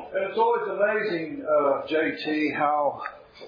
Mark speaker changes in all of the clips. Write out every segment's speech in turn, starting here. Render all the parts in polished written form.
Speaker 1: It's always amazing, JT, how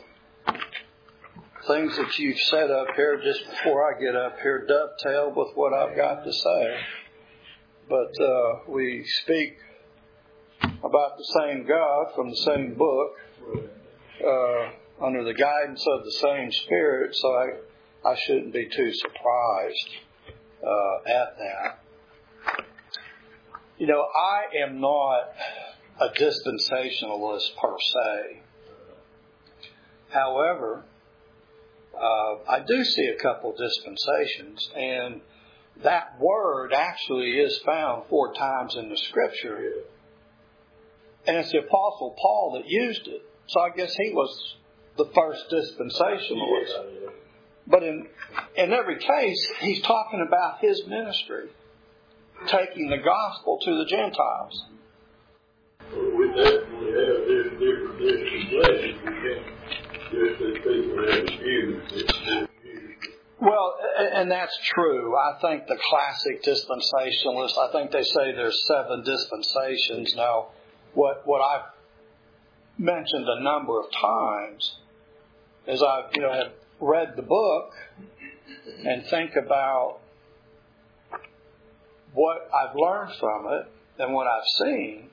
Speaker 1: things that you've said up here just before I get up here dovetail with what I've got to say. But we speak about the same God from the same book, under the guidance of the same Spirit, so I shouldn't be too surprised at that. You know, I am not a dispensationalist per se. However, I do see a couple dispensations, and that word actually is found 4 times in the Scripture. And it's the Apostle Paul that used it. So I guess he was the first dispensationalist. But in every case, he's talking about his ministry, taking the gospel to the Gentiles.
Speaker 2: We definitely have different dispensations. We can't just as people have views.
Speaker 1: Well, and that's true. I think the classic dispensationalists, I think they say there's 7 dispensations. Now, what I've mentioned a number of times is I've have read the book and think about what I've learned from it and what I've seen.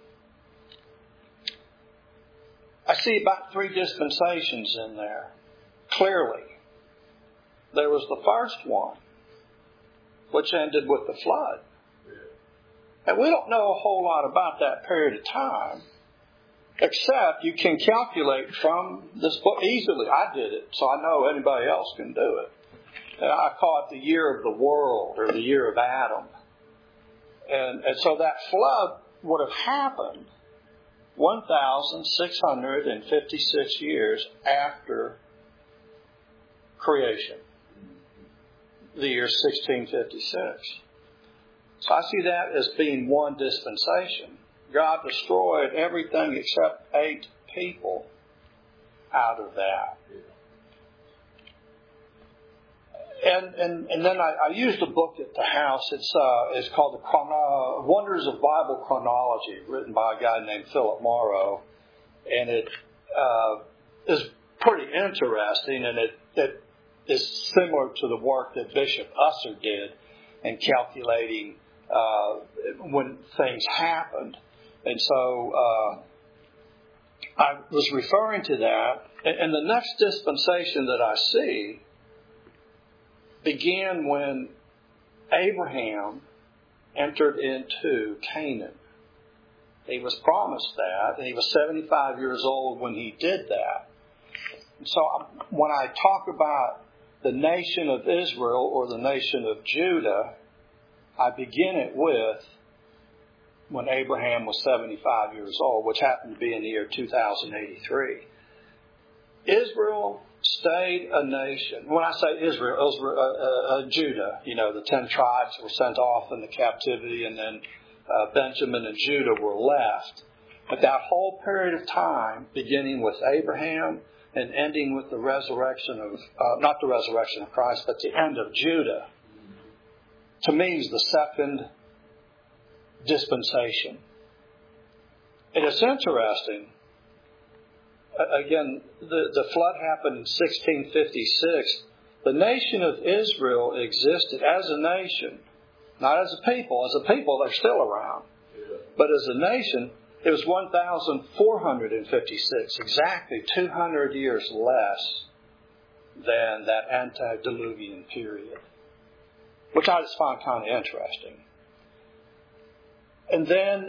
Speaker 1: I see about 3 dispensations in there, clearly. There was the first one, which ended with the flood. And we don't know a whole lot about that period of time, except you can calculate from this book easily. I did it, so I know anybody else can do it. And I call it the year of the world, or the year of Adam. And so that flood would have happened 1,656 years after creation, the year 1656. So I see that as being one dispensation. God destroyed everything except 8 people out of that. And then I used a book at the house. It's called The Wonders of Bible Chronology, written by a guy named Philip Morrow. And it is pretty interesting, and it is similar to the work that Bishop Usser did in calculating when things happened. And so I was referring to that. And the next dispensation that I see began when Abraham entered into Canaan. He was promised that, and he was 75 years old when he did that. And so when I talk about the nation of Israel or the nation of Judah, I begin it with when Abraham was 75 years old, which happened to be in the year 2083. Israel stayed a nation. When I say Israel, Judah, the 10 tribes were sent off into captivity, and then Benjamin and Judah were left. But that whole period of time, beginning with Abraham and ending with the resurrection of, not the resurrection of Christ, but the end of Judah, to me is the second dispensation. And it's interesting. Again, the flood happened in 1656. The nation of Israel existed as a nation, not as a people. As a people, they're still around. But as a nation, it was 1,456, exactly 200 years less than that antediluvian period, which I just find kind of interesting. And then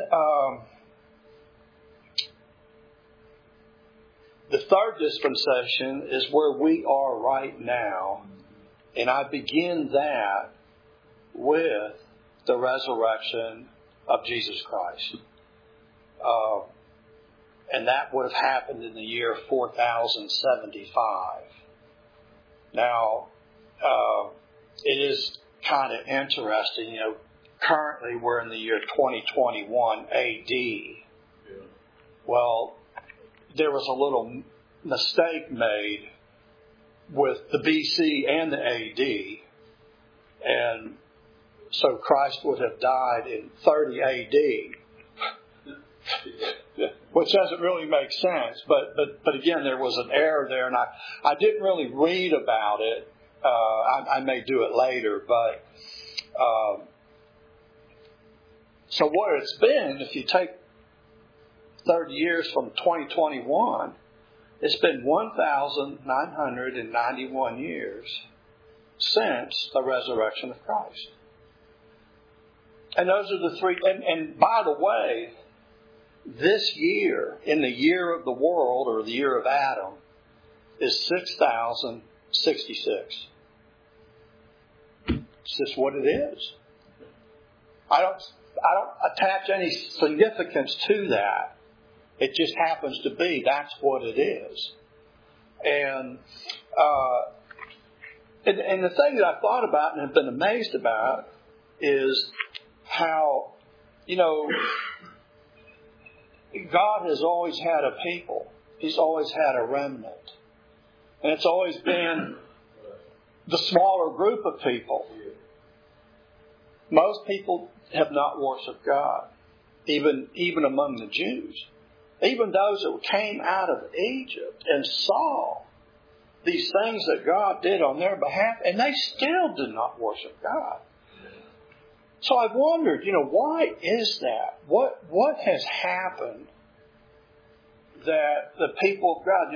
Speaker 1: the third dispensation is where we are right now, and I begin that with the resurrection of Jesus Christ. And that would have happened in the year 4075. Now, it is kind of interesting, currently we're in the year 2021 AD. Well, there was a little mistake made with the BC and the AD. And so Christ would have died in 30 AD. which doesn't really make sense. But again, there was an error there, and I didn't really read about it. I may do it later, but so what it's been, if you take 30 years from 2021, it's been 1,991 years since the resurrection of Christ. And those are the three. And by the way, this year, in the year of the world, or the year of Adam, is 6,066. It's just what it is. I don't attach any significance to that. It just happens to be. That's what it is. And the thing that I've thought about and have been amazed about is how, God has always had a people. He's always had a remnant. And it's always been the smaller group of people. Most people have not worshipped God, even among the Jews. Even those that came out of Egypt and saw these things that God did on their behalf, and they still did not worship God. So I've wondered, why is that? What has happened that the people of God,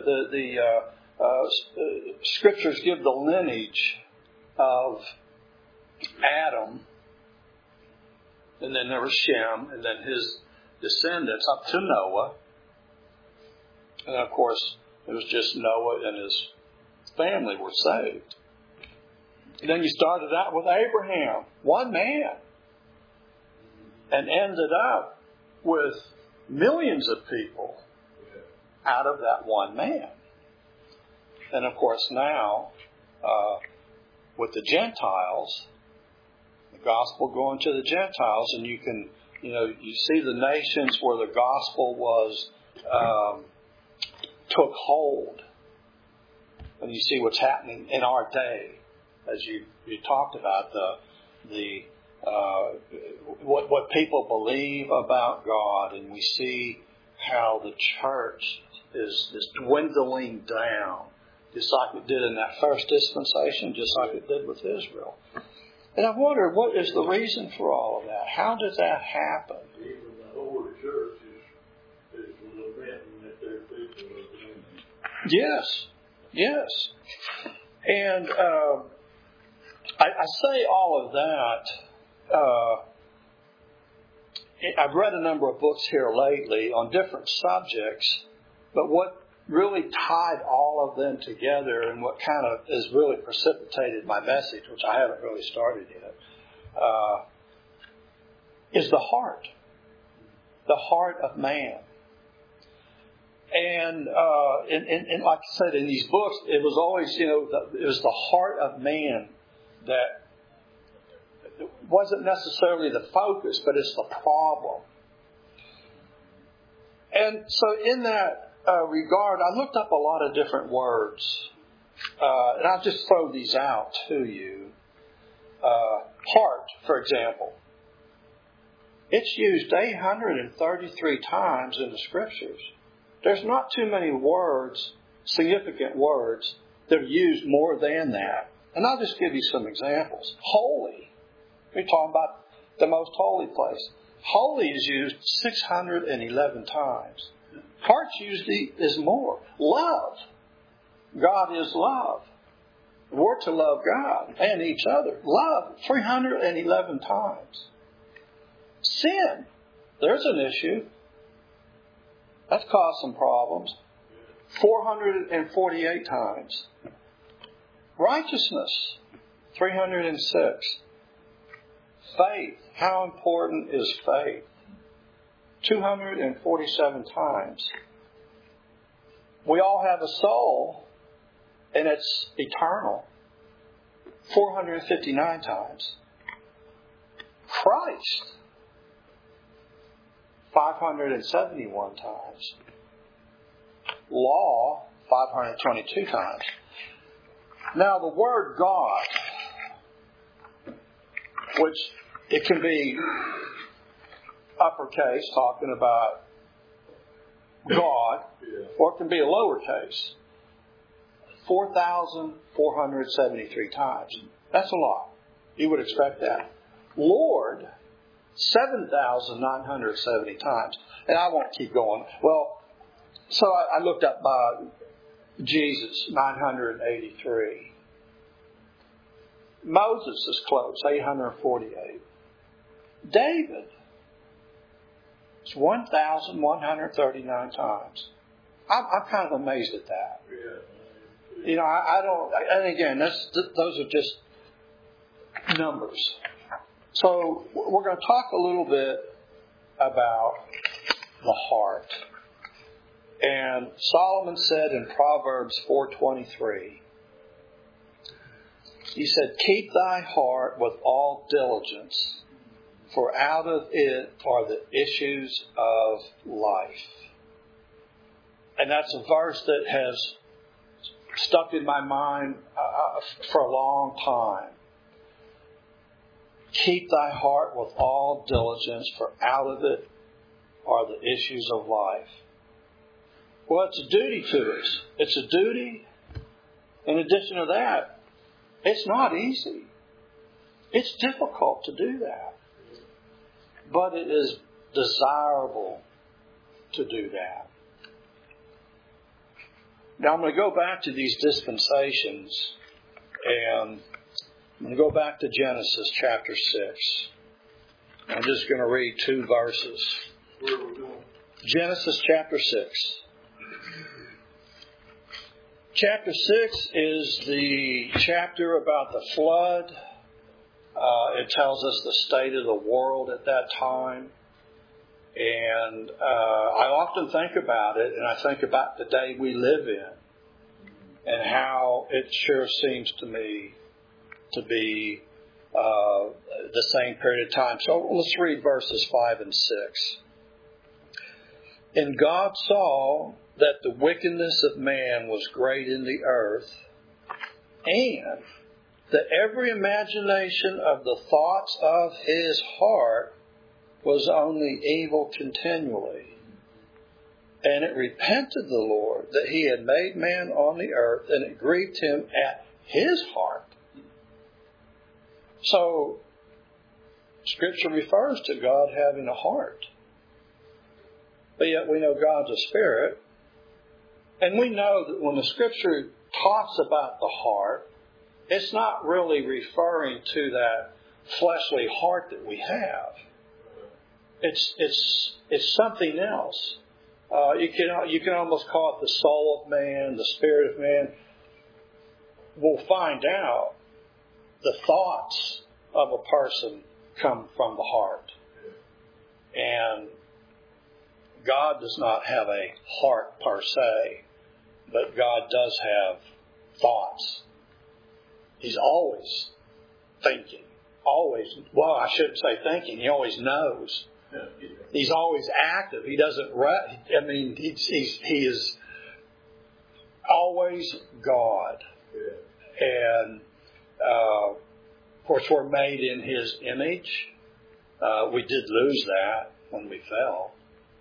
Speaker 1: the scriptures give the lineage of Adam, and then there was Shem, and then his descendants up to Noah. And of course, it was just Noah and his family were saved. And then you started out with Abraham, one man, and ended up with millions of people out of that one man. And of course now, with the Gentiles, the gospel going to the Gentiles, and you can, you see the nations where the gospel was took hold, and you see what's happening in our day, as you talked about what people believe about God, and we see how the church is dwindling down, just like it did in that first dispensation, just like it did with Israel. And I wonder, what is the reason for all of that? How does that happen?
Speaker 2: Even the older church is lamenting that their people are doing it.
Speaker 1: Yes. And I say all of that. I've read a number of books here lately on different subjects, but what really tied all of them together, and what kind of has really precipitated my message, which I haven't really started yet, is the heart of man. And like I said, in these books, it was always, it was the heart of man that wasn't necessarily the focus, but it's the problem. And so in that regard, I looked up a lot of different words. And I'll just throw these out to you. Heart, for example. It's used 833 times in the Scriptures. There's not too many words, significant words, that are used more than that. And I'll just give you some examples. Holy. We're talking about the most holy place. Holy is used 611 times. Heart's usually is more. Love. God is love. We're to love God and each other. Love, 311 times. Sin. There's an issue. That's caused some problems. 448 times. Righteousness. 306. Faith. How important is faith? 247 times. We all have a soul, and it's eternal. 459 times. Christ. 571 times. Law. 522 times. Now the word God, which it can be uppercase, talking about God, or it can be a lowercase. 4,473 times. That's a lot. You would expect that. Lord, 7,970 times. And I won't keep going. Well, so I looked up Jesus, 983. Moses is close, 848. David, it's 1,139 times. I'm kind of amazed at that. You know, I don't, and again, those are just numbers. So we're going to talk a little bit about the heart. And Solomon said in Proverbs 4:23, he said, "Keep thy heart with all diligence, for out of it are the issues of life." And that's a verse that has stuck in my mind for a long time. Keep thy heart with all diligence, for out of it are the issues of life. Well, it's a duty to us. It's a duty. In addition to that, it's not easy. It's difficult to do that. But it is desirable to do that. Now I'm going to go back to these dispensations, and I'm going to go back to Genesis chapter 6. I'm just going to read 2 verses.
Speaker 2: Where are we going?
Speaker 1: Genesis chapter 6. Chapter 6 is the chapter about the flood. It tells us the state of the world at that time. And I often think about it, and I think about the day we live in, and how it sure seems to me to be the same period of time. So let's read verses 5 and 6. And God saw that the wickedness of man was great in the earth, and that every imagination of the thoughts of his heart was only evil continually. And it repented the Lord that he had made man on the earth, and it grieved him at his heart. So, Scripture refers to God having a heart. But yet we know God's a spirit. And we know that when the Scripture talks about the heart, it's not really referring to that fleshly heart that we have. It's something else. You can almost call it the soul of man, the spirit of man. We'll find out the thoughts of a person come from the heart. And God does not have a heart per se, but God does have thoughts. He's always thinking. Always. Well, I shouldn't say thinking. He always knows. He's always active. He doesn't. He is always God. And of course, we're made in His image. We did lose that when we fell.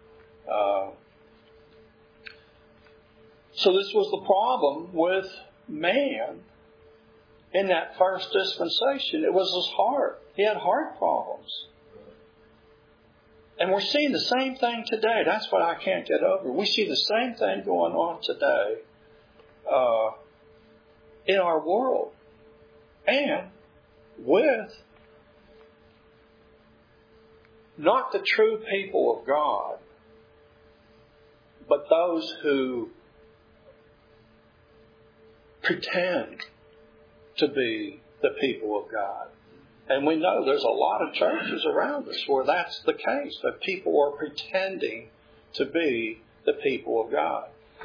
Speaker 1: So this was the problem with man in that first dispensation. It was his heart. He had heart problems. And we're seeing the same thing today. That's what I can't get over. We see the same thing going on today in our world. And with not the true people of God, but those who pretend to be the people of God. And we know there's a lot of churches around us where that's the case, that people are pretending to be the people of God.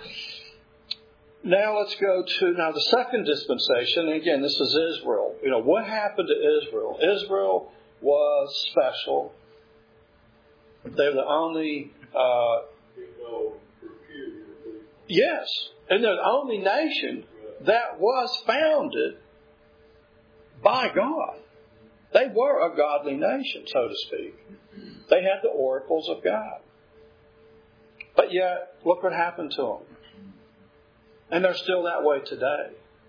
Speaker 1: Now let's go to the second dispensation. And again, this is Israel. You know, what happened to Israel? Israel was special. They were the only... yes, and they're the only nation that was founded by God. They were a godly nation, so to speak. They had the oracles of God. But yet, look what happened to them. And they're still that way today.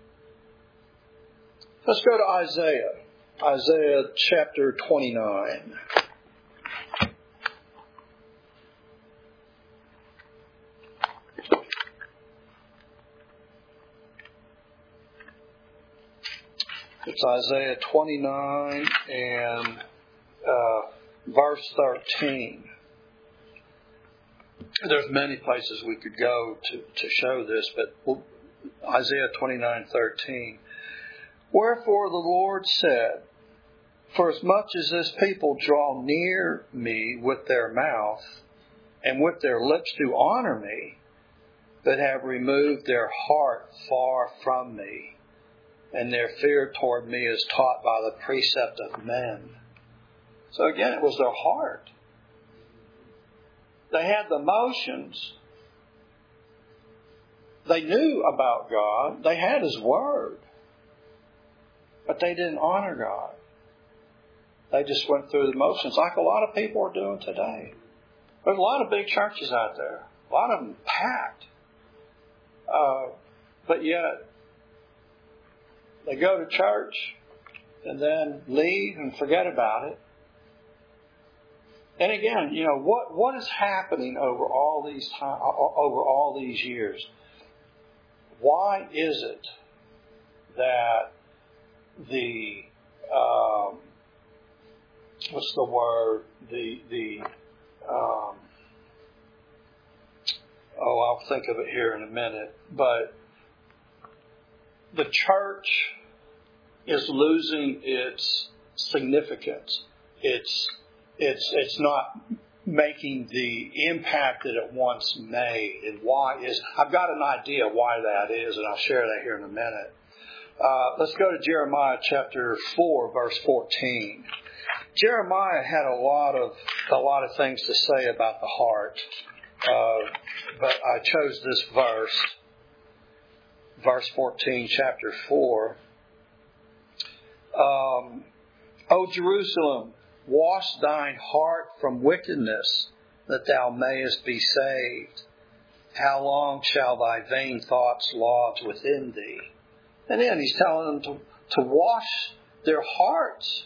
Speaker 1: Let's go to Isaiah. Isaiah chapter 29. It's Isaiah 29 and verse 13. There's many places we could go to show this, but Isaiah 29:13. Wherefore the Lord said, for as much as this people draw near me with their mouth, and with their lips do honor me, but have removed their heart far from me, and their fear toward me is taught by the precept of men. So again, it was their heart. They had the motions. They knew about God. They had His Word. But they didn't honor God. They just went through the motions like a lot of people are doing today. There's a lot of big churches out there. A lot of them packed. But yet, they go to church and then leave and forget about it. And again, what is happening over all these years? Why is it that what's the word? I'll think of it here in a minute. But the church is losing its significance. It's not making the impact that it once made. And why is... I've got an idea why that is, and I'll share that here in a minute. Let's go to Jeremiah chapter 4, verse 14. Jeremiah had a lot of things to say about the heart, but I chose this verse 14, chapter 4. O Jerusalem, wash thine heart from wickedness, that thou mayest be saved. How long shall thy vain thoughts lodge within thee? And then he's telling them to wash their hearts.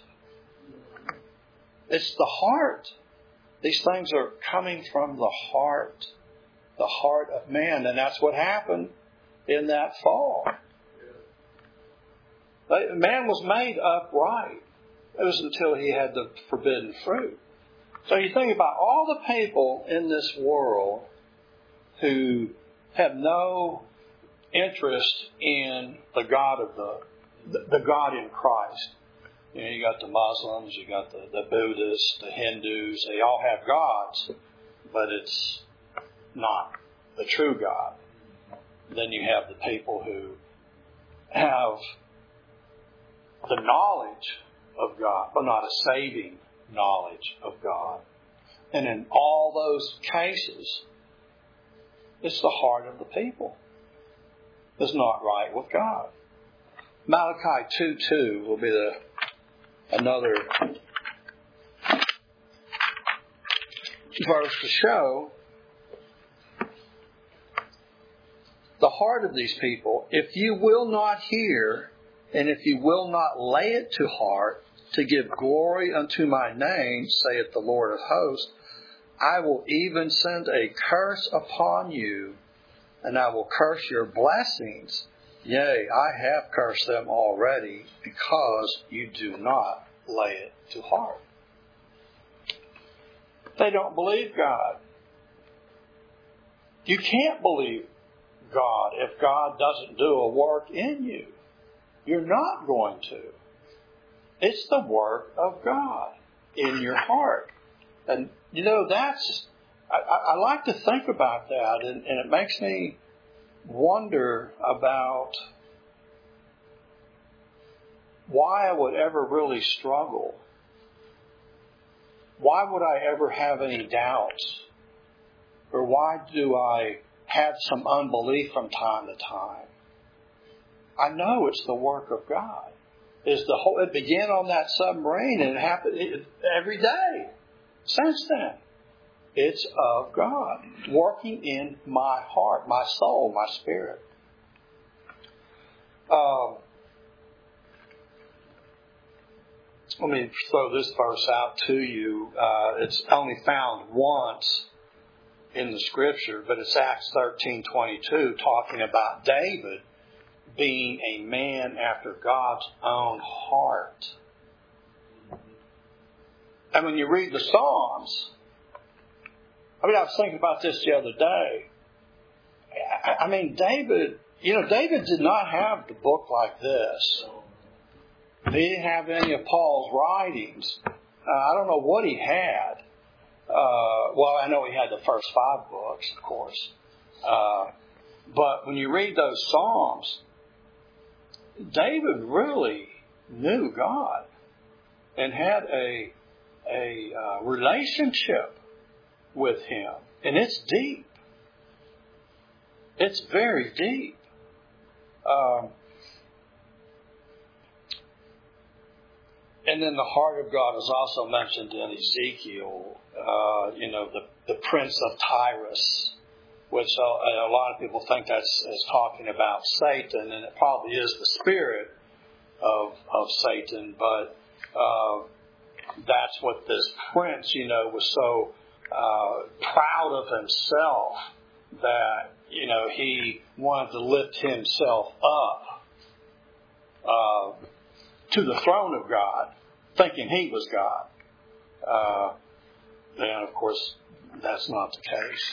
Speaker 1: It's the heart. These things are coming from the heart of man. And that's what happened in that fall. Man was made upright. It was until he had the forbidden fruit. So you think about all the people in this world who have no interest in the God of the God in Christ. You got the Muslims, you got the Buddhists, the Hindus. They all have gods, but it's not the true God. Then you have the people who have the knowledge of God, but not a saving knowledge of God. And in all those cases, it's the heart of the people is not right with God. Malachi 2:2 will be another verse to show the heart of these people. If you will not hear, and if you will not lay it to heart, to give glory unto my name, saith the Lord of hosts, I will even send a curse upon you, and I will curse your blessings. Yea, I have cursed them already, because you do not lay it to heart. They don't believe God. You can't believe God if God doesn't do a work in you. You're not going to. It's the work of God in your heart. And, that's... I like to think about that, and it makes me wonder about why I would ever really struggle. Why would I ever have any doubts? Or why do I have some unbelief from time to time? I know it's the work of God. It began on that submarine, and it happened every day since then. It's of God, working in my heart, my soul, my spirit. Let me throw this verse out to you. It's only found once in the Scripture, but it's Acts 13:22, talking about David being a man after God's own heart. And when you read the Psalms, I was thinking about this the other day. David did not have the book like this. He didn't have any of Paul's writings. I don't know what he had. I know he had the first 5 books, of course. But when you read those Psalms, David really knew God and had a relationship with Him. And it's deep. It's very deep. And then the heart of God is also mentioned in Ezekiel, the prince of Tyrus, which a lot of people think that's talking about Satan, and it probably is the spirit of Satan, but that's what this prince, was so proud of himself that, he wanted to lift himself up to the throne of God, thinking he was God. And of course, that's not the case.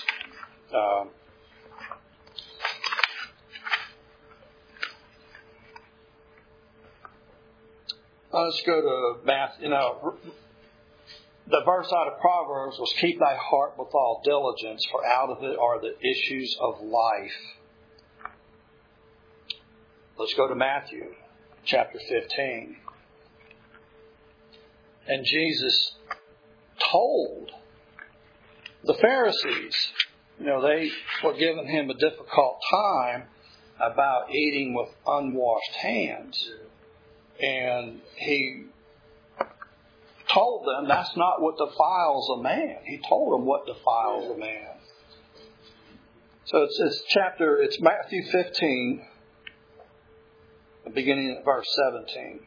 Speaker 1: Let's go to Matthew. The verse out of Proverbs was, "Keep thy heart with all diligence, for out of it are the issues of life." Let's go to Matthew chapter 15. And Jesus told the Pharisees, they were giving him a difficult time about eating with unwashed hands. And he told them that's not what defiles a man. He told them what defiles a man. So it's Matthew 15, beginning at verse 17.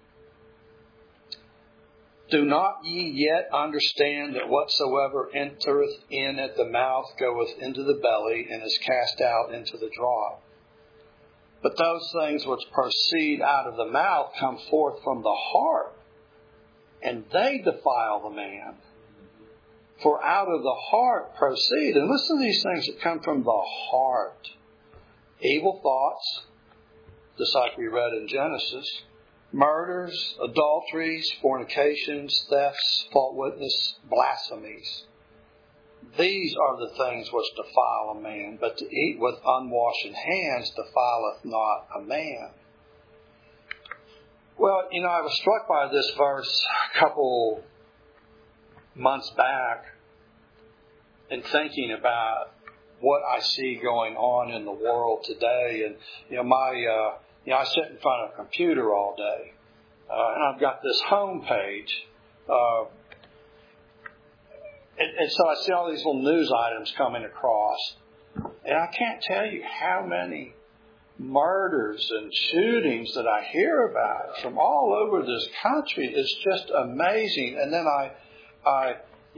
Speaker 1: "Do not ye yet understand that whatsoever entereth in at the mouth goeth into the belly, and is cast out into the draught? But those things which proceed out of the mouth come forth from the heart, and they defile the man. For out of the heart proceed," and listen to these things that come from the heart, "evil thoughts," just like we read in Genesis, "murders, adulteries, fornications, thefts, false witness, blasphemies. These are the things which defile a man, but to eat with unwashed hands defileth not a man." Well, I was struck by this verse a couple months back in thinking about what I see going on in the world today. And, I sit in front of a computer all day. And I've got this home page. And so I see all these little news items coming across. And I can't tell you how many murders and shootings that I hear about from all over this country. It's just amazing. And then I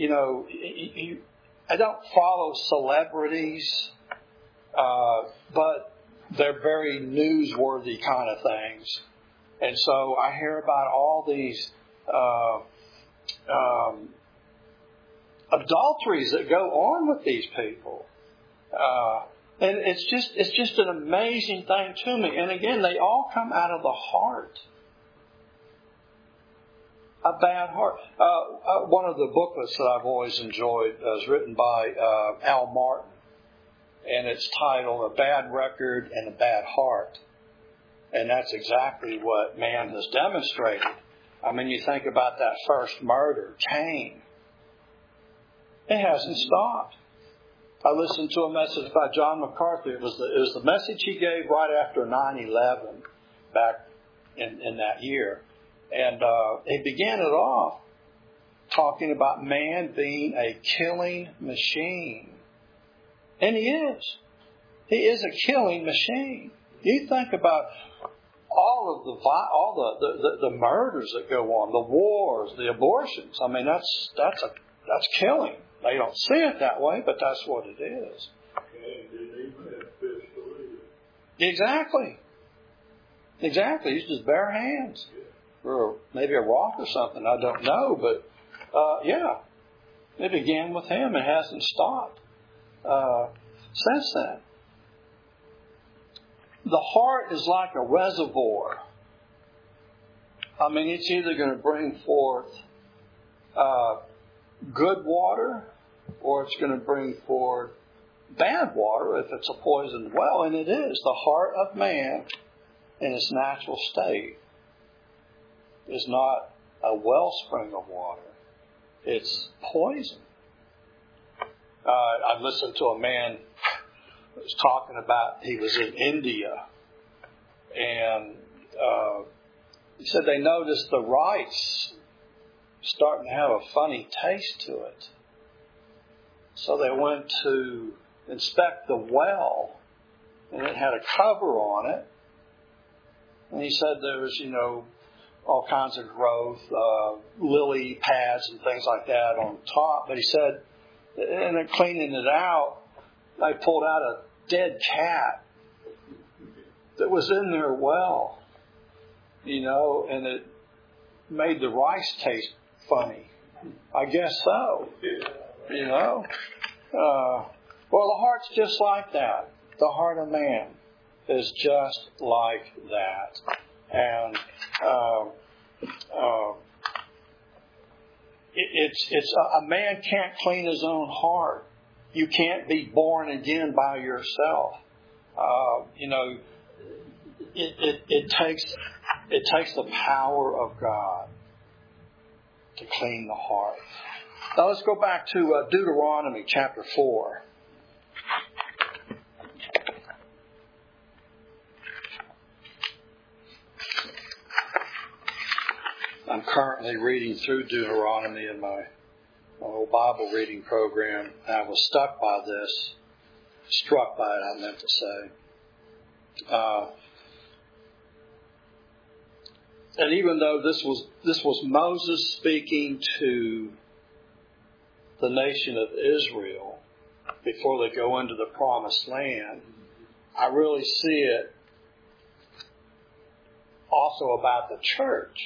Speaker 1: don't follow celebrities, but they're very newsworthy kind of things. And so I hear about all these adulteries that go on with these people. And it's just an amazing thing to me. And again, they all come out of the heart. A bad heart. One of the booklets that I've always enjoyed was written by Al Martin. And it's titled "A Bad Record and a Bad Heart." And that's exactly what man has demonstrated. You think about that first murder, Cain. It hasn't stopped. I listened to a message by John MacArthur. It was the message he gave right after 9/11 back in that year. And he began it off talking about man being a killing machine. And he is. He is a killing machine. You think about all of the murders that go on, the wars, the abortions. I mean, that's killing. They don't see it that way, but that's what it is. Exactly. He used his bare hands. Or maybe a rock or something, I don't know. But, it began with him. It hasn't stopped since then. The heart is like a reservoir. I mean, it's either going to bring forth good water or it's going to bring forth bad water if it's a poisoned well. And it is. The heart of man in its natural state is not a wellspring of water. It's poison. I listened to a man who was talking about he was in India, and he said they noticed the rice starting to have a funny taste to it. So they went to inspect the well, and it had a cover on it. And he said there was, all kinds of growth, lily pads and things like that on top. But he said, and then cleaning it out, they pulled out a dead cat that was in their well, and it made the rice taste funny. I guess so, Well, the heart's just like that. The heart of man is just like that. And it's a man can't clean his own heart. You can't be born again by yourself. It takes the power of God to clean the heart. Now let's go back to Deuteronomy chapter 4. I'm currently reading through Deuteronomy in my old Bible reading program. I was struck by it, I meant to say. And even though this was Moses speaking to the nation of Israel before they go into the promised land, I really see it also about the church.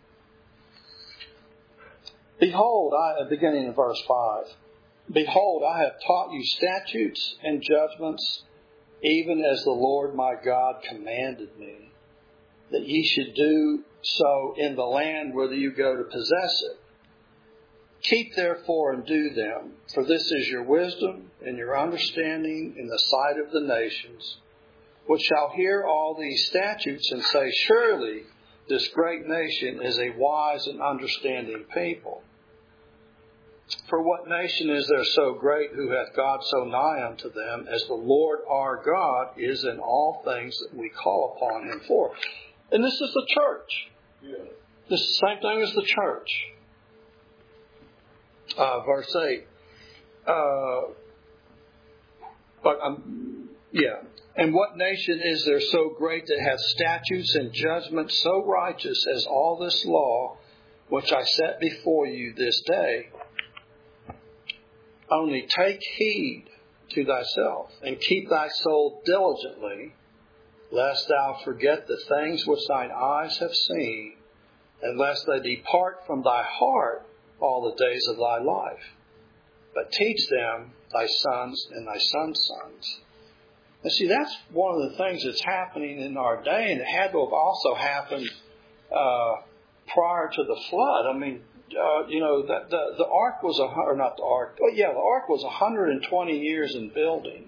Speaker 1: Behold, beginning in verse 5, behold, I have taught you statutes and judgments, even as the Lord my God commanded me, that ye should do so in the land whither you go to possess it. Keep therefore and do them, for this is your wisdom and your understanding in the sight of the nations, which shall hear all these statutes and say, surely this great nation is a wise and understanding people. For what nation is there so great who hath God so nigh unto them as the Lord our God is in all things that we call upon him for? And this is the church. Yeah. This is the same thing as the church. Verse 8. And what nation is there so great that hath statutes and judgments so righteous as all this law which I set before you this day? Only take heed to thyself, and keep thy soul diligently, lest thou forget the things which thine eyes have seen, and lest they depart from thy heart all the days of thy life. But teach them thy sons and thy sons' sons. And see, that's one of the things that's happening in our day, and it had to have also happened prior to the flood. I mean, the ark was the ark was 120 years in building.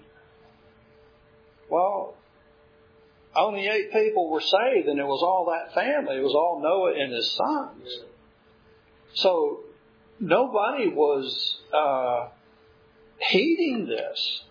Speaker 1: Well, only 8 people were saved, and it was all that family. It was all Noah and his sons. Yeah. So nobody was heeding this.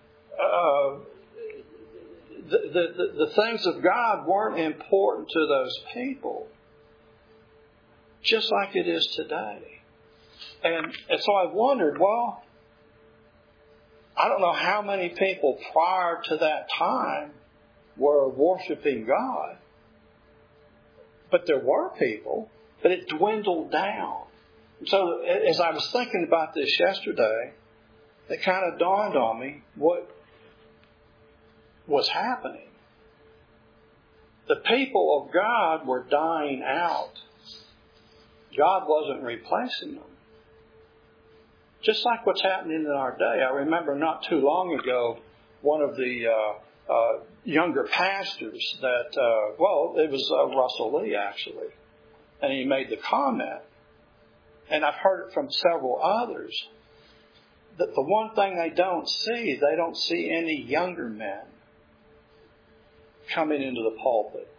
Speaker 1: The things of God weren't important to those people, just like it is today. And so I wondered, well, I don't know how many people prior to that time were worshiping God. But there were people, but it dwindled down. So as I was thinking about this yesterday, it kind of dawned on me what was happening. The people of God were dying out. God wasn't replacing them. Just like what's happening in our day. I remember not too long ago, one of the younger pastors that, it was Russell Lee actually, and he made the comment, and I've heard it from several others, that the one thing they don't see any younger men coming into the pulpit.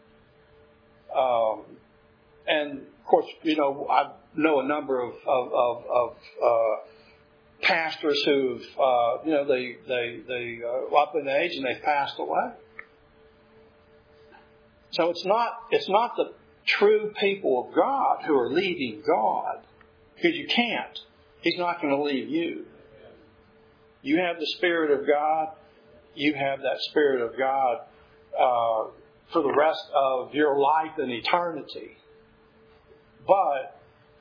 Speaker 1: And of course, I know a number of pastors who've, they up in age and they've passed away. So it's not the true people of God who are leaving God, because you can't. He's not going to leave you. You have the Spirit of God. You have that Spirit of God for the rest of your life and eternity. But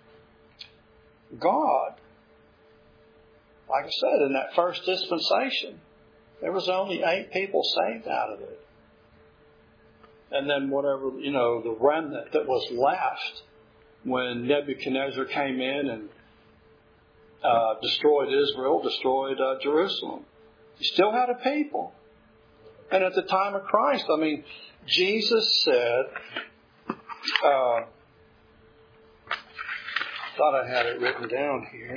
Speaker 1: God, like I said, in that first dispensation, there was only 8 people saved out of it. And then whatever, the remnant that was left when Nebuchadnezzar came in and destroyed Israel, destroyed Jerusalem. You still had a people. And at the time of Christ, Jesus said, thought I had it written down here.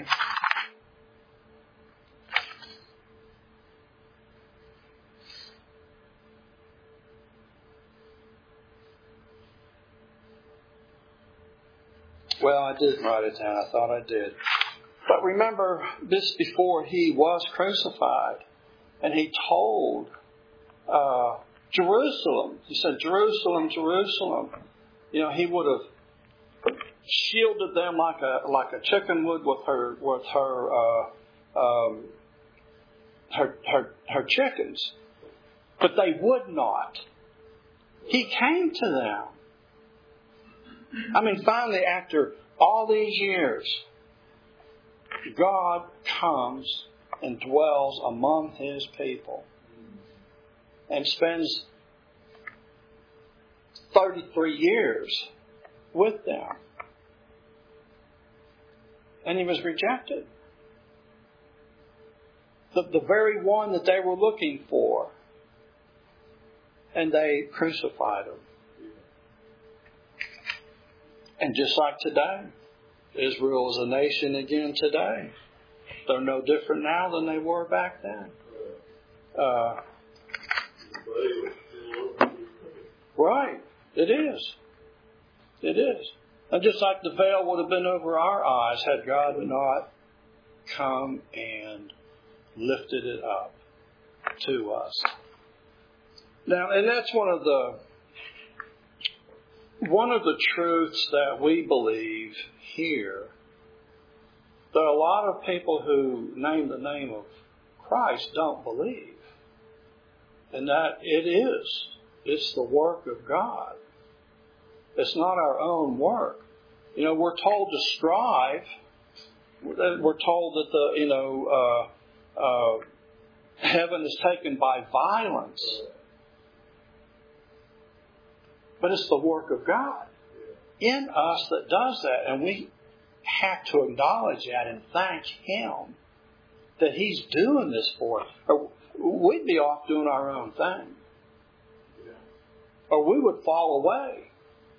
Speaker 1: Well, I didn't write it down. I thought I did. But remember, this before he was crucified. And he told Jerusalem. He said, Jerusalem, Jerusalem. He would have shielded them like a chicken would with her chickens. But they would not. He came to them. Finally, after all these years, God comes and dwells among His people and spends 33 years with them. And He was rejected. The very one that they were looking for. And they crucified Him. And just like today, Israel is a nation again today. They're no different now than they were back then. Right. It is. It is. And just like the veil would have been over our eyes had God not come and lifted it up to us. Now, and that's one of the truths that we believe here, that a lot of people who name the name of Christ don't believe. And that it's the work of God. It's not our own work. We're told to strive. We're told that heaven is taken by violence. But it's the work of God in us that does that. And we have to acknowledge that and thank Him that He's doing this for us. Or we'd be off doing our own thing. Or we would fall away.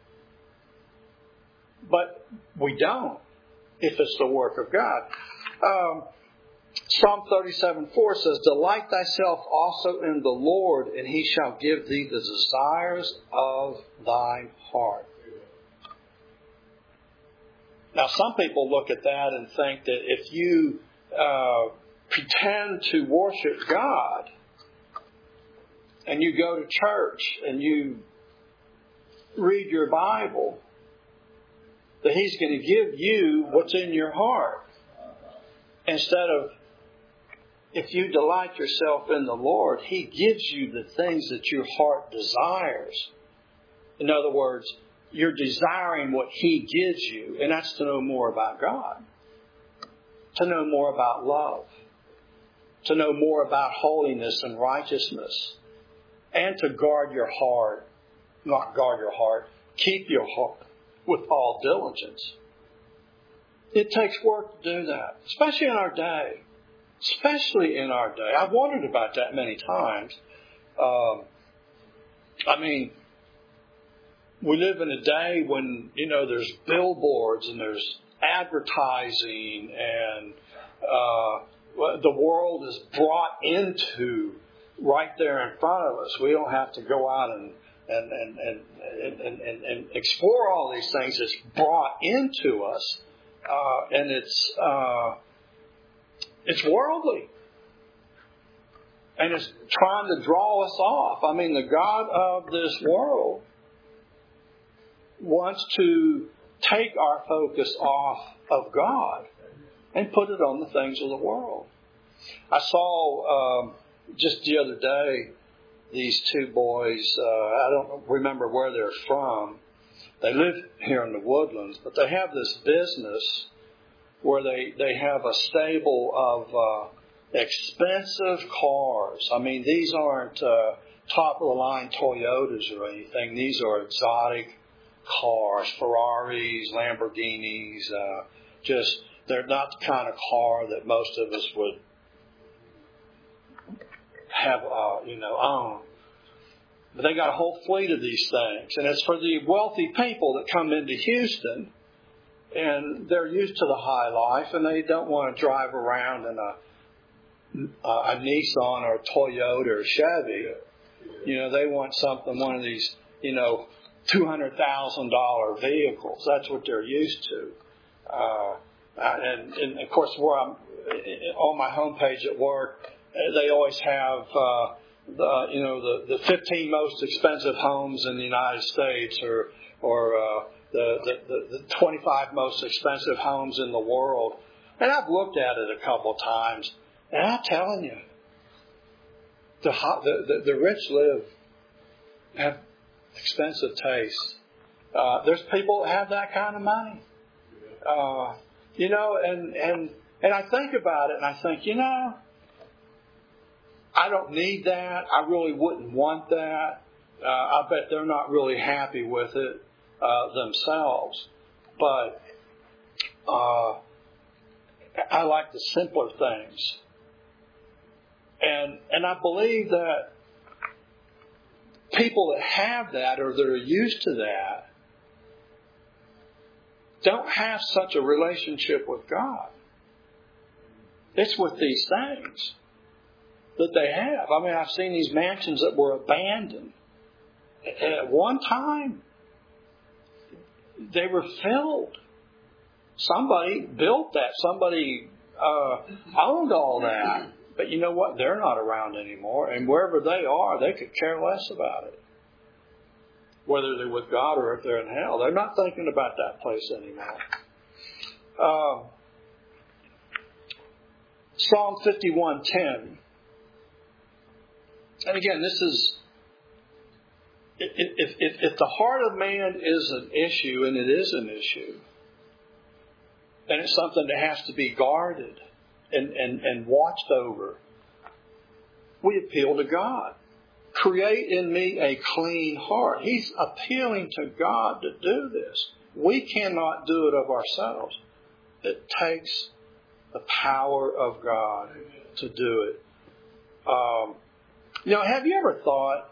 Speaker 1: But we don't if it's the work of God. Psalm 37:4 says, Delight thyself also in the Lord, and He shall give thee the desires of thine heart. Now, some people look at that and think that if you pretend to worship God, and you go to church, and you read your Bible, that He's going to give you what's in your heart. Instead of, if you delight yourself in the Lord, He gives you the things that your heart desires. In other words, you're desiring what He gives you, and that's to know more about God, to know more about love, to know more about holiness and righteousness, and to guard your heart, not guard your heart, keep your heart with all diligence. It takes work to do that, especially in our day. Especially in our day. I've wondered about that many times. We live in a day when, there's billboards and there's advertising and the world is brought into right there in front of us. We don't have to go out and explore all these things. It's brought into us. And it's worldly. And it's trying to draw us off. The God of this world wants to take our focus off of God and put it on the things of the world. I saw just the other day these two boys. I don't remember where they're from. They live here in the Woodlands, but they have this business where they have a stable of expensive cars. These aren't top-of-the-line Toyotas or anything. These are exotic cars, Ferraris, Lamborghinis. They're not the kind of car that most of us would have, own. But they got a whole fleet of these things. And it's for the wealthy people that come into Houston. And they're used to the high life, and they don't want to drive around in a Nissan or a Toyota or a Chevy. They want one of these, $200,000 vehicles. That's what they're used to. And of course, where I'm on my homepage at work, they always have the 15 most expensive homes in the United States, or the 25 most expensive homes in the world. And I've looked at it a couple of times, and I'm telling you, the rich have expensive tastes. There's people that have that kind of money. And I think about it, and I think, I don't need that. I really wouldn't want that. I bet they're not really happy with it themselves. But I like the simpler things. And I believe that people that have that, or that are used to that, don't have such a relationship with God. It's with these things that they have. I've seen these mansions that were abandoned. At one time, they were filled. Somebody built that. Somebody owned all that. But you know what? They're not around anymore. And wherever they are, they could care less about it. Whether they're with God or if they're in hell. They're not thinking about that place anymore. Psalm 51:10. And again, this is, if the heart of man is an issue, and it is an issue, then it's something that has to be guarded and watched over. We appeal to God. Create in me a clean heart. He's appealing to God to do this. We cannot do it of ourselves. It takes the power of God to do it. Have you ever thought,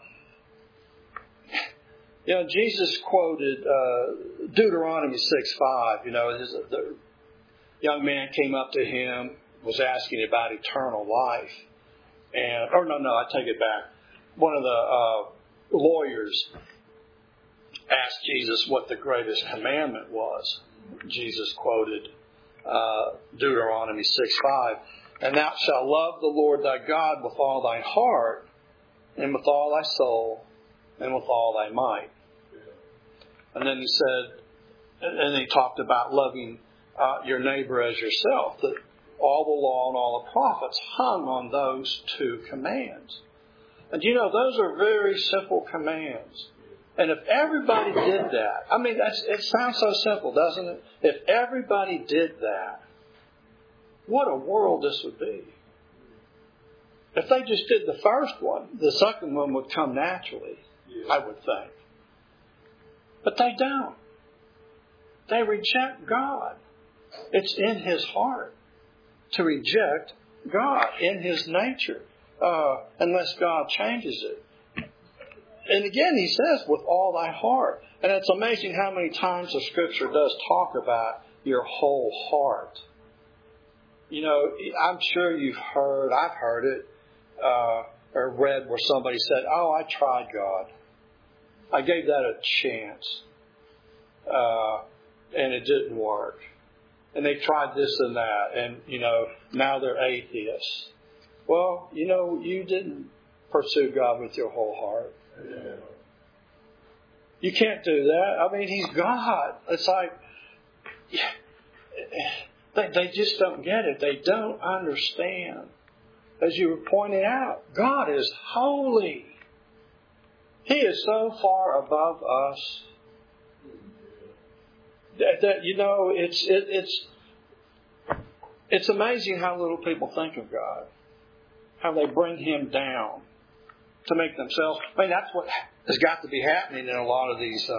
Speaker 1: Jesus quoted Deuteronomy 6:5. The young man came up to him, was asking about eternal life. I take it back. One of the lawyers asked Jesus what the greatest commandment was. Jesus quoted Deuteronomy 6:5. And thou shalt love the Lord thy God with all thy heart, and with all thy soul, and with all thy might. And then he said, And he talked about loving your neighbor as yourself. That all the law and all the prophets hung on those two commands. And those are very simple commands. And if everybody did that, it sounds so simple, doesn't it? If everybody did that, what a world this would be. If they just did the first one, the second one would come naturally, I would think. But they don't. They reject God. It's in His heart to reject God, in His nature, unless God changes it. And again, He says, with all thy heart. And it's amazing how many times the Scripture does talk about your whole heart. I'm sure I've heard it, or read where somebody said, "Oh, I tried God. I gave that a chance. And it didn't work. And they tried this and that, and, now they're atheists." Well, you didn't pursue God with your whole heart.
Speaker 2: Yeah.
Speaker 1: You can't do that. He's God. It's like, they just don't get it. They don't understand. As you were pointing out, God is holy. He is so far above us that it's amazing how little people think of God, how they bring Him down to make themselves. That's what has got to be happening in a lot of these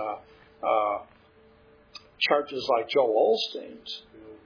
Speaker 1: churches like Joel Osteen's.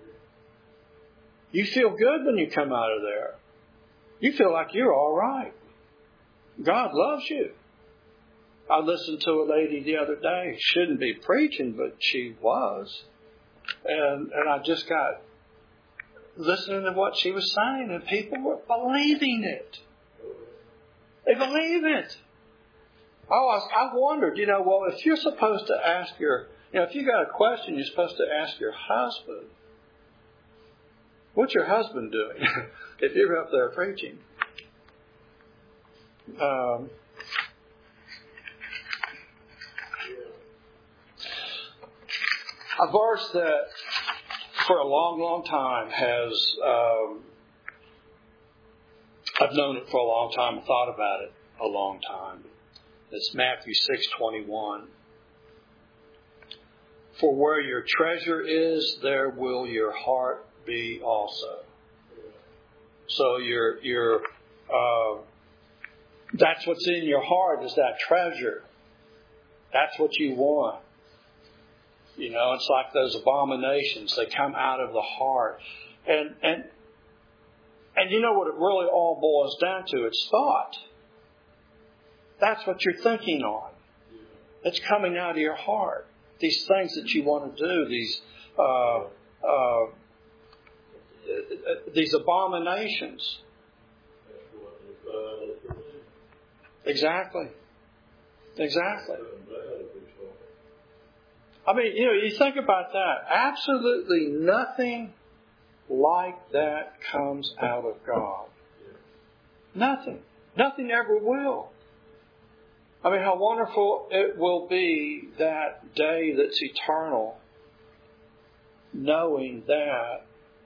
Speaker 1: You feel good when you come out of there. You feel like you're all right. God loves you. I listened to a lady the other day. Shouldn't be preaching, but she was. And I just got listening to what she was saying, and people were believing it. They believe it. I wondered, well, if you're supposed to ask if you got a question, you're supposed to ask your husband. What's your husband doing if you're up there preaching? A verse that for a long, long time has, I've known it for a long time, I thought about it a long time. It's Matthew 6:21. For where your treasure is, there will your heart be also. So that's what's in your heart is that treasure. That's what you want. It's like those abominations. They come out of the heart. And you know what it really all boils down to? It's thought. That's what you're thinking on. It's coming out of your heart. These things that you want to do, these abominations. Exactly. You think about that. Absolutely nothing like that comes out of God. Nothing. Nothing ever will. How wonderful it will be that day that's eternal, knowing that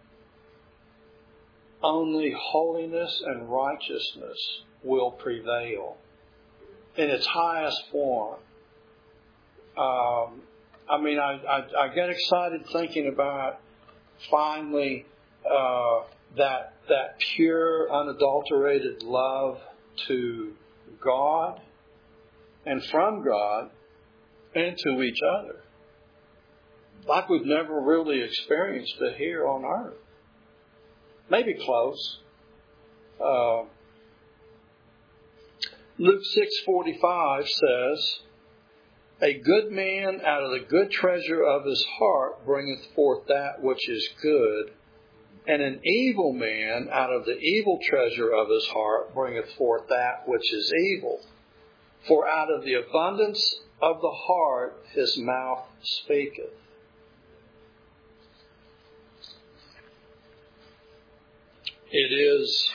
Speaker 1: only holiness and righteousness will prevail in its highest form. I get excited thinking about finally that pure, unadulterated love to God and from God and to each other, like we've never really experienced it here on earth. Maybe close. Luke 6:45 says, "A good man out of the good treasure of his heart bringeth forth that which is good, and an evil man out of the evil treasure of his heart bringeth forth that which is evil. For out of the abundance of the heart his mouth speaketh." It is,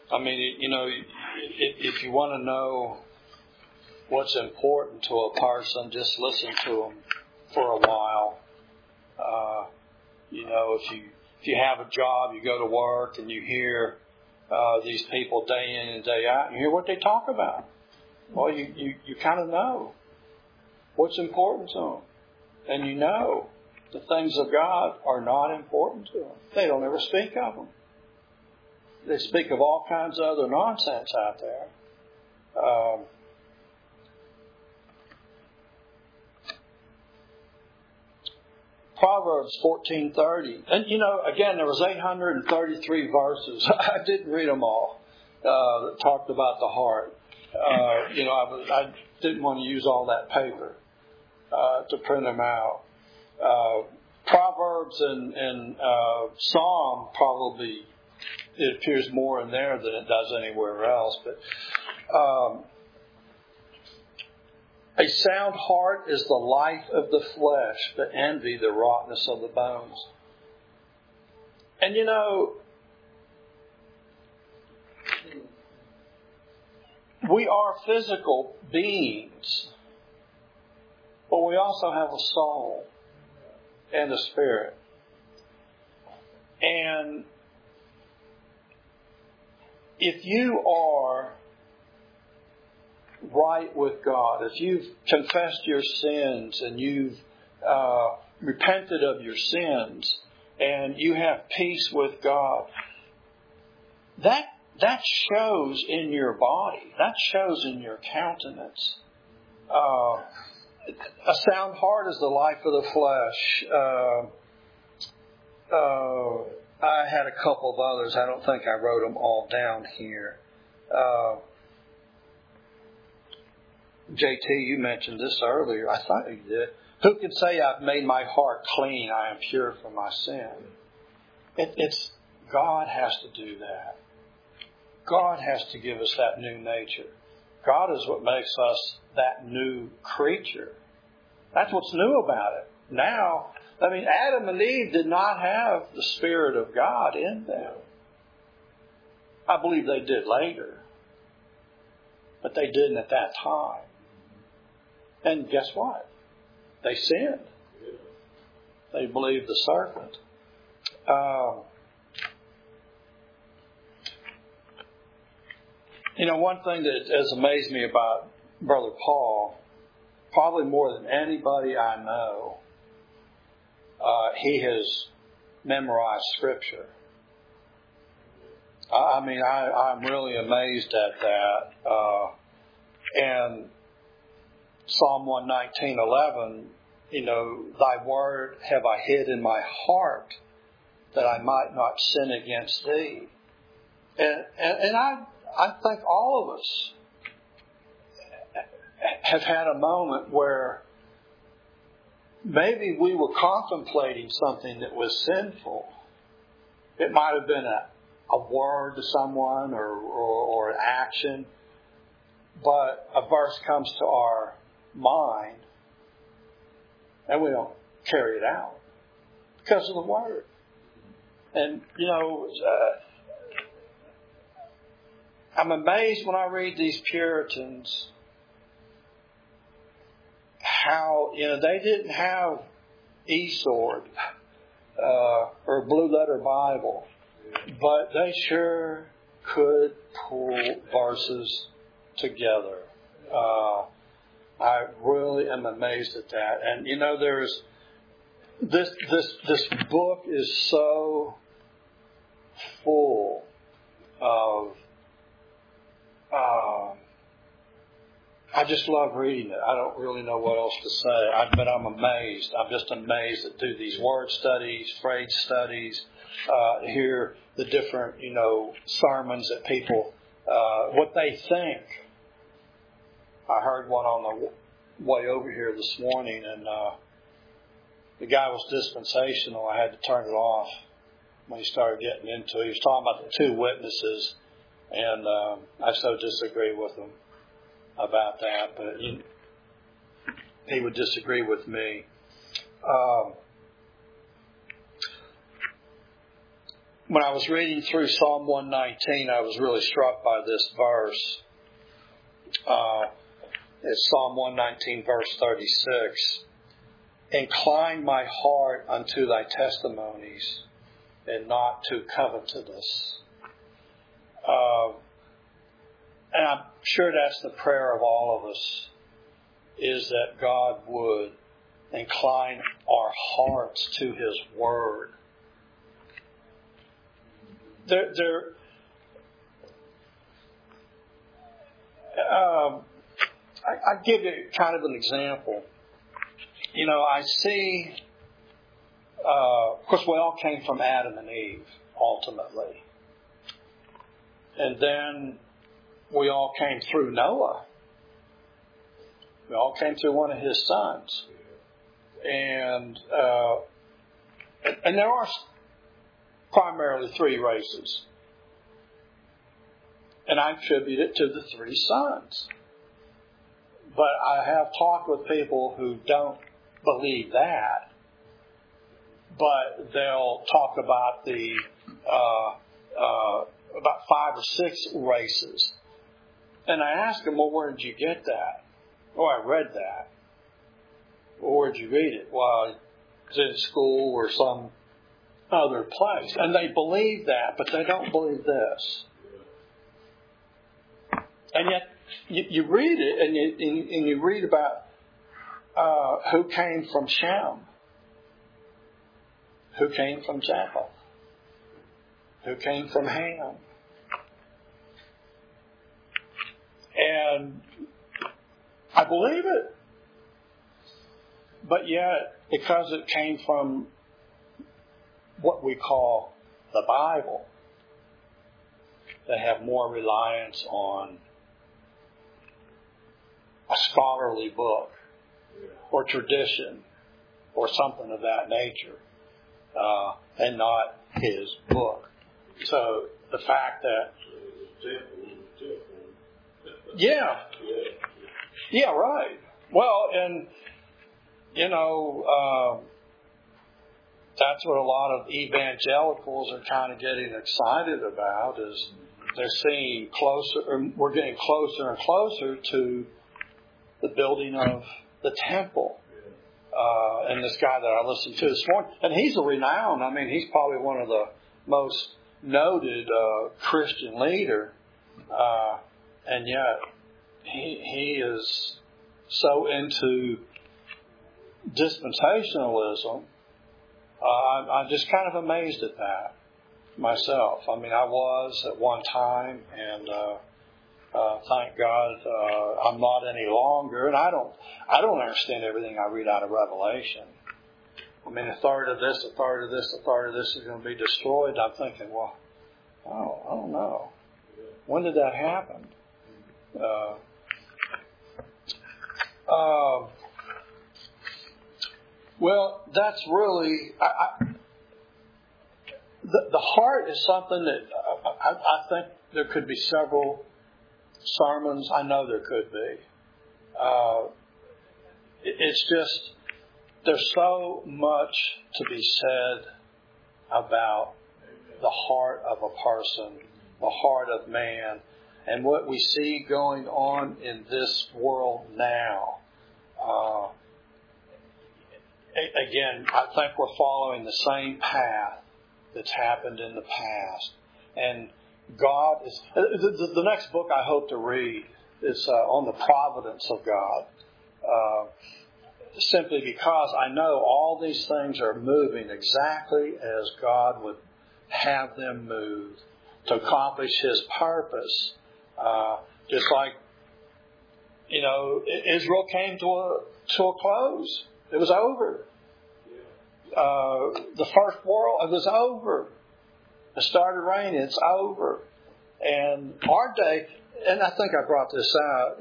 Speaker 1: if you want to know what's important to a person, just listen to them for a while. If you have a job, you go to work and you hear these people day in and day out, and you hear what they talk about. Well, you kind of know what's important to them. And you know the things of God are not important to them. They don't ever speak of them. They speak of all kinds of other nonsense out there. Proverbs 14:30. And again, there was 833 verses. I didn't read them all that talked about the heart. I didn't want to use all that paper to print them out. Proverbs and Psalm probably, it appears more in there than it does anywhere else. But a sound heart is the life of the flesh, but envy the rottenness of the bones. And we are physical beings, but we also have a soul and a spirit. And if you are right with God, if you've confessed your sins and you've repented of your sins and you have peace with God, that shows in your body. That shows in your countenance. A sound heart is the life of the flesh. I had a couple of others. I don't think I wrote them all down here. JT, you mentioned this earlier. I thought you did. Who can say I've made my heart clean? I am pure from my sin. It's God has to do that. God has to give us that new nature. God is what makes us that new creature. That's what's new about it. Now, Adam and Eve did not have the Spirit of God in them. I believe they did later. But they didn't at that time. And guess what? They sinned. They believed the serpent. One thing that has amazed me about Brother Paul, probably more than anybody I know, he has memorized Scripture. I'm really amazed at that. And Psalm 119:11, Thy word have I hid in my heart that I might not sin against Thee. And I think all of us have had a moment where maybe we were contemplating something that was sinful. It might have been a word to someone or an action, but a verse comes to our mind and we don't carry it out because of the word. And, I'm amazed when I read these Puritans how, they didn't have eSword or Blue Letter Bible, but they sure could pull verses together. I really am amazed at that. And there's this book is so full of I just love reading it. I don't really know what else to say, but I'm amazed. I'm just amazed at through these word studies, phrase studies, hear the different, sermons that people, what they think. I heard one on the way over here this morning, and the guy was dispensational. I had to turn it off when he started getting into it. He was talking about the two witnesses, and I so disagree with him about that, but he would disagree with me. When I was reading through Psalm 119, I was really struck by this verse. It's Psalm 119, verse 36. incline my heart unto thy testimonies and not to covetousness. And I'm sure that's the prayer of all of us, is that God would incline our hearts to His Word. I'll give you kind of an example. I see, of course, we all came from Adam and Eve, ultimately. And then we all came through Noah. We all came through one of his sons. And there are primarily three races. And I attribute it to the three sons. But I have talked with people who don't believe that. But they'll talk about about 5 or 6 races. And I ask them, well, where did you get that? Oh, I read that. Well, where did you read it? Well, it's in school or some other place. And they believe that, but they don't believe this. And yet, you read it, and you read about who came from Shem, who came from Japheth, who came from Ham. And I believe it. But yet, because it came from what we call the Bible, they have more reliance on a scholarly book or tradition or something of that nature, and not his book. So the fact that, yeah, right. Well, and that's what a lot of evangelicals are kind of getting excited about, is they're seeing closer, or we're getting closer and closer to the building of the temple. And this guy that I listened to this morning, and he's a renowned, he's probably one of the most noted Christian leader, and yet he is so into dispensationalism. I'm just kind of amazed at that myself. I was at one time, and thank God I'm not any longer. And I don't understand everything I read out of Revelation. A third of this, a third of this, a third of this is going to be destroyed. I'm thinking, well, I don't know. When did that happen? Well, that's really, the heart is something that I think there could be several sermons. I know there could be. It's just, there's so much to be said about the heart of a person, the heart of man, and what we see going on in this world now. Again, I think we're following the same path that's happened in the past. And God is... The next book I hope to read is on the providence of God. Simply because I know all these things are moving exactly as God would have them move to accomplish His purpose. Just like, Israel came to a close. It was over. The first world, it was over. It started raining. It's over. And our day, and I think I brought this out.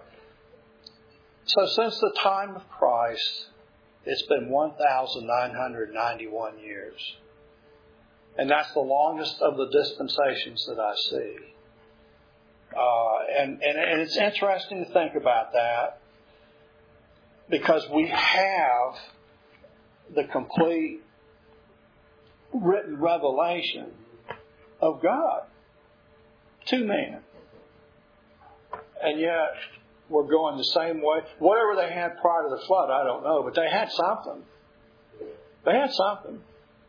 Speaker 1: So since the time of Christ, it's been 1,991 years. And that's the longest of the dispensations that I see. And it's interesting to think about that, because we have the complete written revelation of God to man. And yet, were going the same way. Whatever they had prior to the flood, I don't know, but they had something. They had something.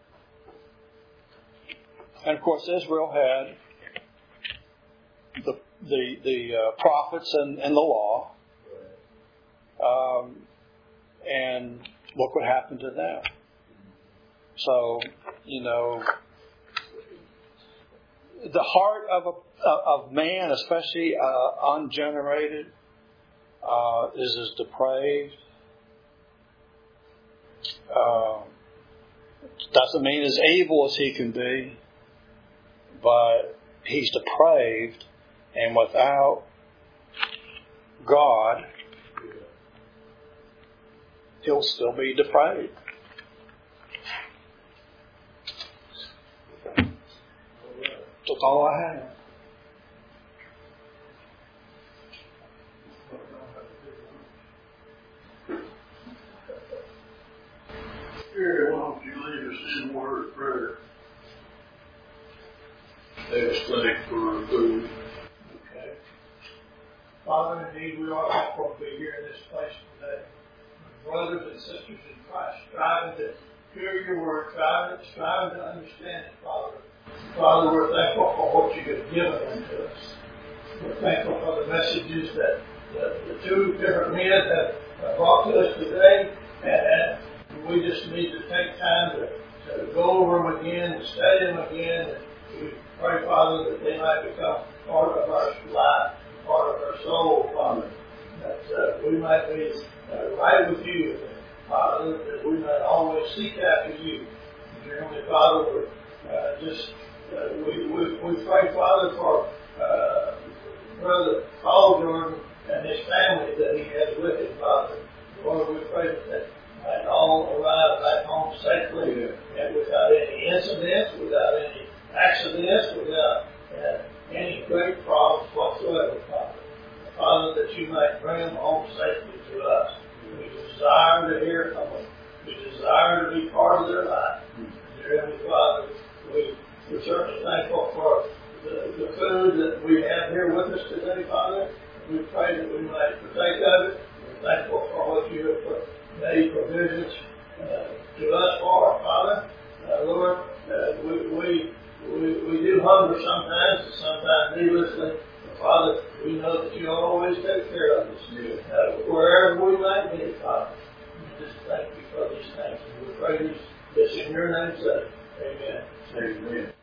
Speaker 1: And of course, Israel had the prophets and the law. And look what happened to them. So, the heart of man, especially ungenerated, is as depraved. Doesn't mean as evil as he can be, but he's depraved, and without God, he'll still be depraved. That's all I have.
Speaker 2: Gary, why don't you lead us in a word of prayer? Let us thank for food.
Speaker 3: Okay. Father, indeed, we are thankful to be here in this place today. Brothers and sisters in Christ, striving to hear your word, striving to understand it, Father. Father, we're thankful for what you have given unto us. We're thankful for the messages that the two different men have brought to us today, and we just need to take time to go over them again, and study them again, and we pray, Father, that they might become part of our life, part of our soul, Father, that we might be right with you, Father, that we might always seek after you. Dear Heavenly Father, we pray, Father, for Brother Paul Jordan and his family that he has with him, Father. Lord, we pray that they might all arrive back home safely and without any incidents, without any accidents, without any great problems whatsoever, Father. Father, that you might bring them home safely to us. We desire to hear from them. We desire to be part of their life. Dear Heavenly Father, we're certainly thankful for the food that we have here with us today, Father. We pray that we might partake of it. We're thankful for what you have made provisions to us for, Father. Lord, we do hunger sometimes, and sometimes needlessly. But Father, we know that you always take care of us. Wherever we might be, Father. We just thank you for these things. And we pray this in your name's sake. Amen.
Speaker 2: Amen.